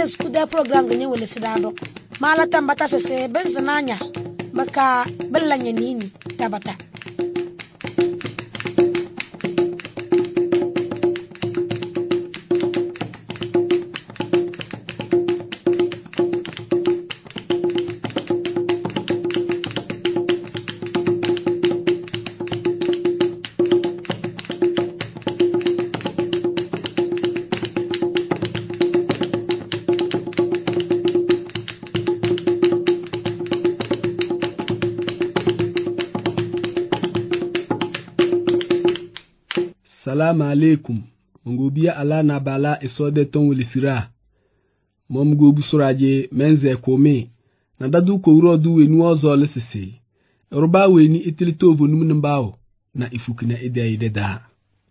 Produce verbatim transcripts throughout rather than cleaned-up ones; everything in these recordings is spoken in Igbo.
skuda program ganye wele sidado mala tambata sese bensananya baka bellanya nini tabata Salam alaikum. Mungubia ala na bala isode ton wilisira. Mom gobu suraje menze kome. Na dadu ko urodu we nu ozo lesese. Yoruba we ni itilito ovonum nmbao na ifukina ide ide da.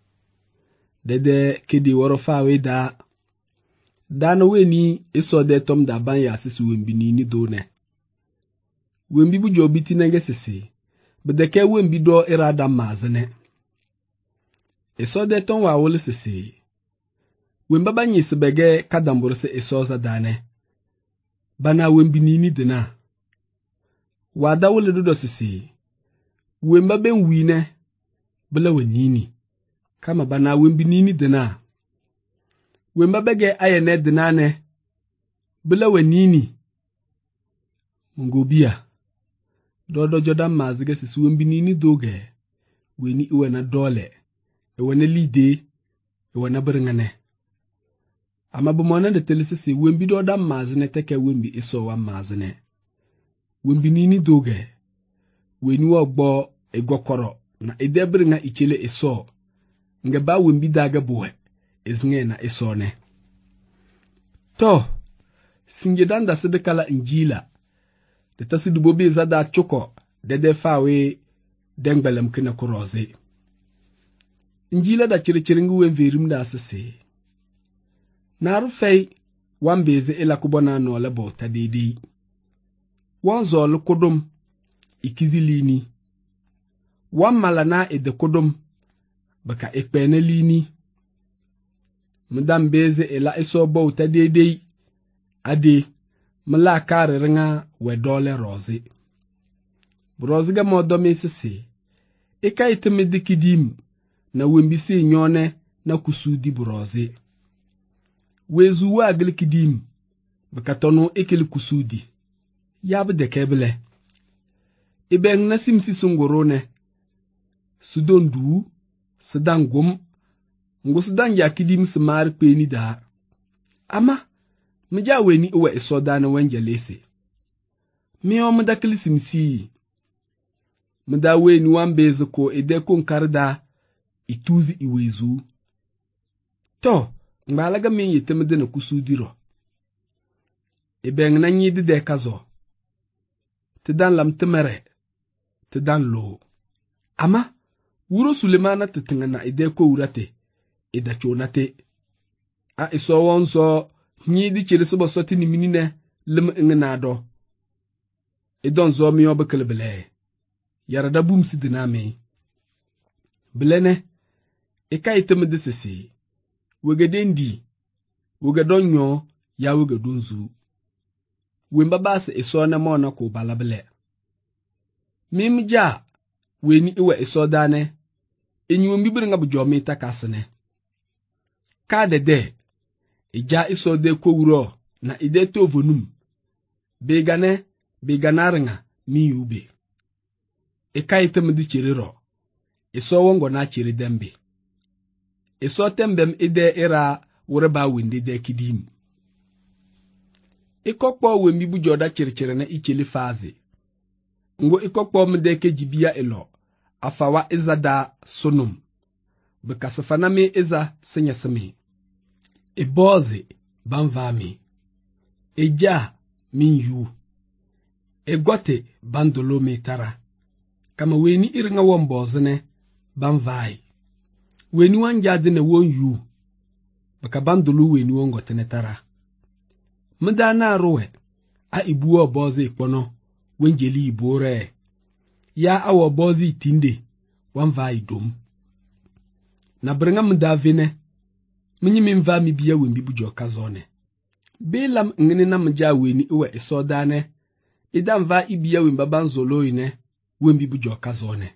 Dede kedi worofa we da. Dana we ni isode tom da ban ya sisi wembini ni done. Wembi bu jobiti nenge sese. Bedeke wembi do irada mazene. Eso de ton wa wole sese. Wemba banyi sebege kadamboro se eso za dane. Bana wembi nini dena. Wada wole dudo sese. Wemba ben wine. Bela we nini. Kama bana wembi nini dena. Wemba bege ayene dena ne. Bela we nini. Mungobia. Dodo jodan mazige sese wembi nini doge. Weni iwe na dole. Ewana lide, ewana berengane. Ama bumwana de telesisi wembi do da mazine teke wembi iso wa mazine. Wembi nini doge. Weni wa gbo egokoro na ide berenga ichele iso. Nge ba wembi daga buwe. Ezinge na iso ne. To, singedan da sedekala injila. De tasi dubobi zada choko. Dede fawe dengbelem kina kuroze. Injila da chirichiringu wenverim da asese. Naru fei, wambeze ila kubona nola bota didi. Wanzolu kudum, ikizilini. Wammalana ede kudum, baka ekpene lini. Mdambeze ila iso bota didi. Adi, mla kare ringa wedole rozi. Broziga modome sese. Ika itemede kidim. Na wembisi nyone na kusudi burozi. Wezuwa agli kidim. Bakatono ekeli kusudi. Yabu dekebele. Ibeng na simsi sungorone. Sudon du. Sedan gum. Ngo sedan ya kidim semari peni da. Ama. Mja weni uwe isoda na wenjelese. Mio mdakili simsi. Mda weni wambeze ko edeko nkarda. Ituzi iwezu. To, mbalaga min yetemede na kusudiro. Ibeng na nyidi de kazo. Tidan lam temere. Tidan lo. Ama, wuro Sulemana titinga na ideko urate. Ida chonate. A iso wonso, nyidi chirisobo soti ni minine, lim ingenado. Idon zo miyo bekelebele. Yarada bumsi diname. Bilene. Eka itemede sese. Wegedendi. Wegedonyo ya wegedunzu. Wembabase iso na mona ko balabele. Mimja. Weni iwe iso dane. Enyi wembibiri nga bujomi takasene. Kade de. Ija iso de kowuro na ide tovonum. Begane. Beganaringa mi ube. Eka itemede chiriro. Iso wongo na chiri dembe. Iso tembem ide ira wureba windi de kidim. Ikokpo wembi bujoda chirichiri na ichili fazi. Ngo ikokpo mdeke jibia ilo. Afawa iza da sunum. Bekasafaname iza senyasame. Ibozi banvami. Eja minyu. Egote bandolo metara. Kama weni iringa wombozene banvai. Weni wanjade ne won yu. Baka bandulu weni wongo tenetara. Mda na rowe. A ibuwa bozi ikpono. Wenjeli ibore. Ya awa bozi itinde. Wanva idom. Na brenga mda vene. Mnyi mimva mibiya wembi bujo kazone. Bilam ngini na mja weni iwe iso dane. Idam va ibiya wimba banzolo ine. Wimbi bujo kazone.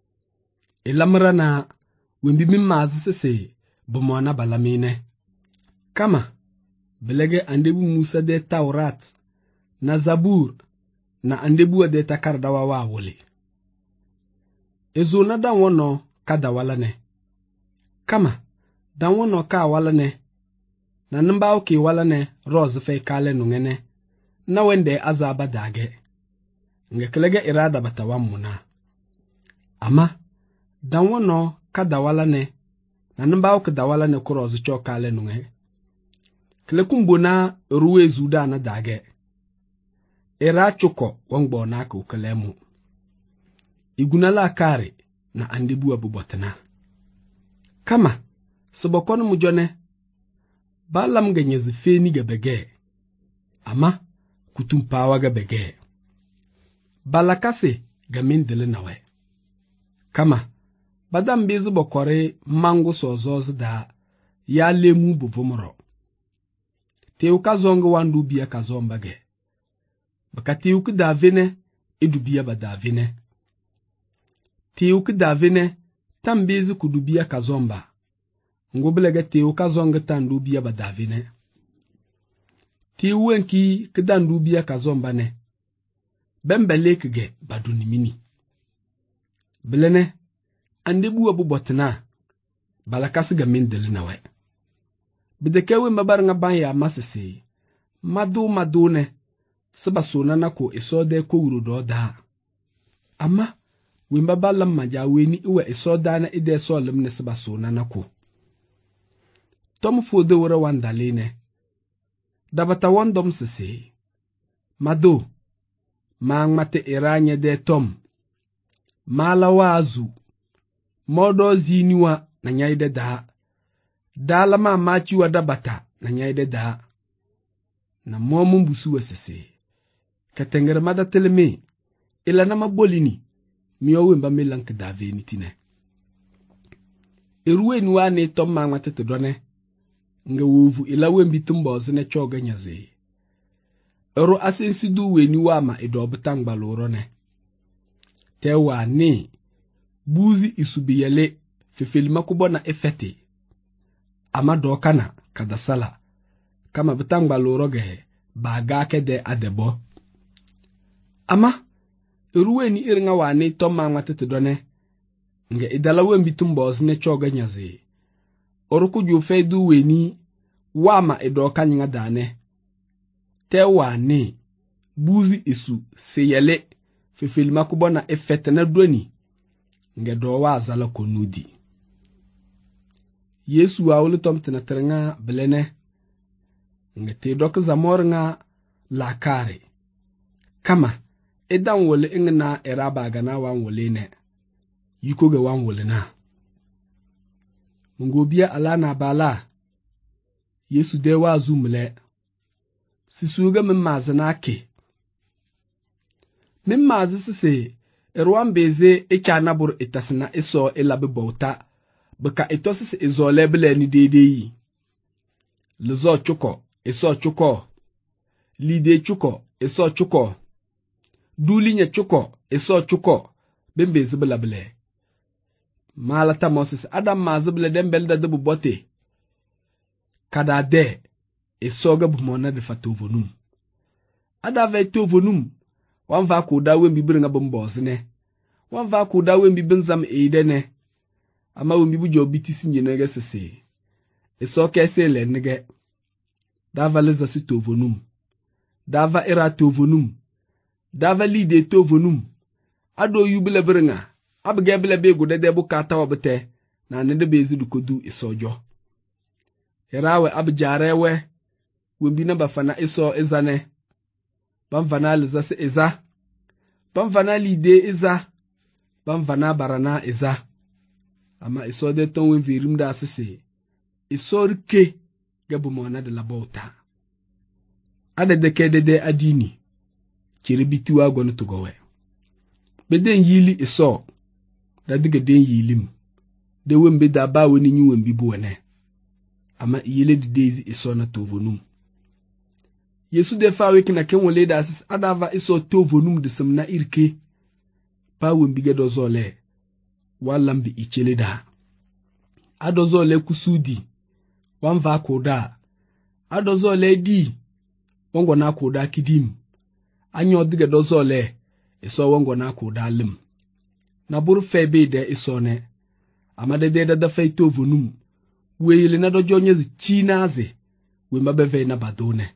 Ilamra na wimbi mimazi sese bumwana balamine. Kama belege andebu Musa de Taurat na Zabur na andebu de takardawa wa wole. Ezo na dan wono kada walane. Kama dan wono ka walane. Na namba oki walane roz fe kale nungene. Na wende azaba dage. Ngekelege irada batawamuna. Ama dan wono kada walane. Na namba oki da walane kuroz cho kale nunge. Klekumbona ruwe zuda na dage. Era choko wangbo na ka ukalemu. Igunala kare na andebu abubotana. Kama sobokono mujone balam genyezi feni gebege. Ama kutumpawa gebege. Balakase gamindele nawe. Kama badam bezu bokore mango sozoz da ya lemu bubomoro. Teu kazonga wandu biya kazombage. Baka teu ki davine edu biya ba davine. Teu ki davine tambezi kudu biya kazomba. Ngobelega teu kazonga tandu biya ba davine. Teu wenki kidandu biya kazomba ne. Bembele kige baduni mini. Belene andebu wabu botna. Balakasi gamindele nawe. Bidekewe mbabar nga banya masisi. Madu madu ne. Seba sonana ko isode ko urudo da. Ama wimbabala maja weni iwe isoda na ide solim ne seba sonana ko. Tom fode wura wandaline. Dabata wandom sisi. Madu. Maang mate iranye de tom. Mala wazu. Modo ziniwa na nyaide da. Dalama machi wa dabata na nyaide da. Na momu mbusuwa sese. Katengere mada teleme. Ila na mabolini. Miyowe mba melank dave nitine. Iruwe nuwa ne tom maang matete done. Nga wuvu ila wembi tumbozi ne choga nyaze. Ero asensidu we niwa ma idobutang balorone. Tewa ne. Buzi isubiyele. Fefilima kubona efete. Ama dokana kadasala. Kama bitang baloroge bagake de adebo. Ama iruwe ni iringa wane toma matete done. Nge idalawe mbitumboz ne choga nyaze. Oruku jufe duwe ni wama idoka nyinga dane. Te wane buzi isu seyele fefilima kubona efete na dweni. Nge dowa azala konudi. Yesu wa ulu tom tina terenga belene. Nge te doka zamor nga lakare. Kama edan wole inga na eraba gana wan wole ne. Yuko ge wan wole na. Mungobia ala na bala. Yesu de wa zumle. Sisuga mmazi na ke. Mmazi sise erwan beze echa nabur itasina iso elabe bauta. Baka itosis izo lebele ni dedeyi. Lizo chuko, iso chuko. Lide chuko, iso chuko. Dulinya chuko, iso chuko. Bembe zibela bele. Malata Moses adam mazibele dembelda debu bote. Kada de, iso gabu mona de fatovonum. Ada ve tovonum. Wanva kuda wembi biringa bombozine. Wanva kuda wembi benzam eidene. Ama wembi bujo bitisi njenege sese. Iso kese le nege. Dava leza si tovonum. Dava era tovonum. Dava lide tovonum. Ado yubile biringa. Abgebile bego de debu kata wabete. Na nende bezi dukodu isojo. Erawe abjarewe. Wembi naba fana iso izane. Bamfana leza si iza. Bamfana lide iza. Bamfana barana iza. Ama iso de ton wen virim da sese. Iso rike gabu mwana de la bauta. Ade deke dede adini. Chiribitu wa gonu tugowe. Beden yili iso. Dadige den yilim. De wembe da ba weni nyu wembi buwane. Ama yile di dezi iso na tovonum. Yesu de fa weki na ken wole da sis adava iso tovo num de semna irke pa wembige dozole walambi ichele da adozole kusudi wanva koda adozole di wongo na koda kidim anyo dige dozole iso wongo na koda lim na buru febe de iso ne amade de da fa tovo num weyele na dojo nyezi chinaze we mabeve na badone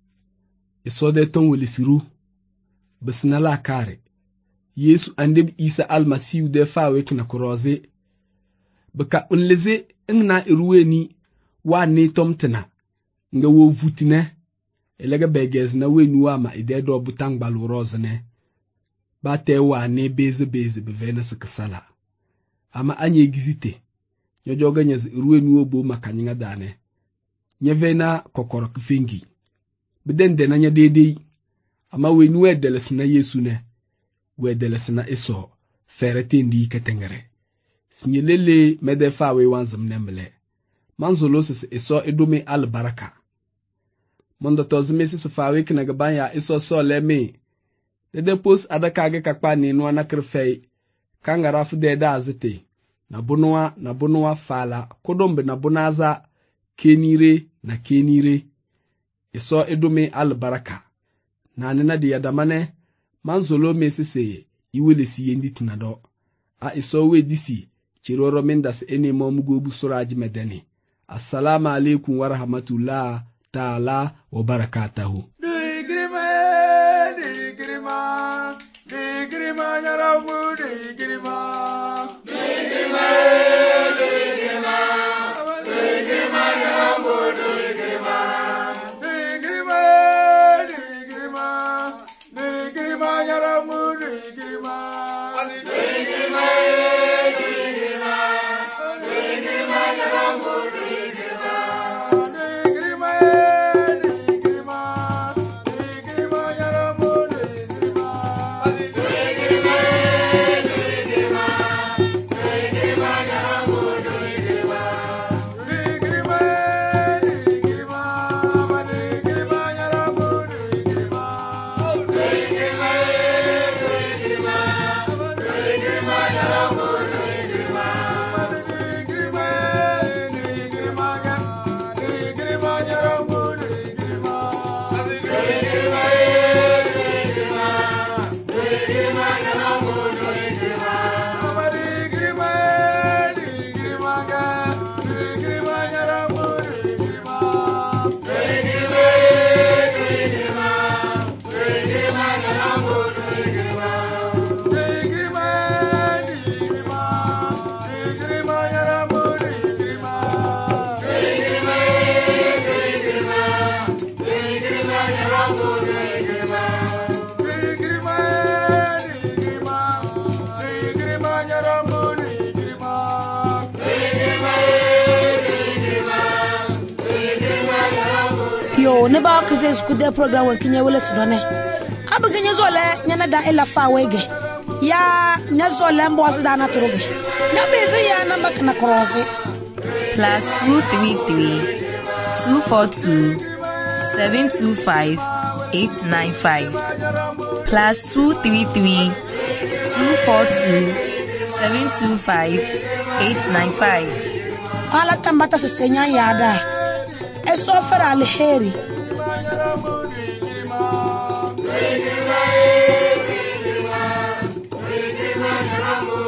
iso de ton welisiru besna la kare Yesu andeb Isa almasiu de fa weki na koroze beka unleze ngna iruweni wa ni tomtena nga wo vutine elega begez na weni wa ma ide do butang balu rozne ba te wa ni beze beze bevena sikasala ama anye gizite nyojoga nyez iruweni obo makanyinga dane nyevena kokoro kfingi bidende na nya dede ama weni we delesna Yesu ne we delesna iso ferete ndi ketengere sinyelele medefa we wanzam nemle manzolo sis iso edome albaraka mondo tozmesi so fawe kina gabanya iso so leme dede pos adaka ge kakpa ni no na krefei kangara fu de da azete na bunwa na bunwa fala kodombe na bunaza kenire na kenire iso edome albaraka na nena de yadamane manzolo mesese iwele si yendi tinado a iso we disi chiroro mendas ene momugo busuraji medeni. Assalamu alaikum wa rahmatullah ta'ala wa barakatuhu. Digrima, digrima, digrima ya rabu digrima. Digrima, digrima, digrima ya rabu digrima. Digrima, digrima, digrima ya rabu digrima. Digrima. Yo ne ba kise skude program wan kinye wele sidone abiganye zole nyana da ila fa wege ya nyazole mbo asida na turuge nyabeze ya na makna cross plus two three three two four two seven two five eight nine five plus two three three two four two seven two five eight nine five. Ala tambata se senya yada eso fera alheri Digrima, digrima, digrima, digrima,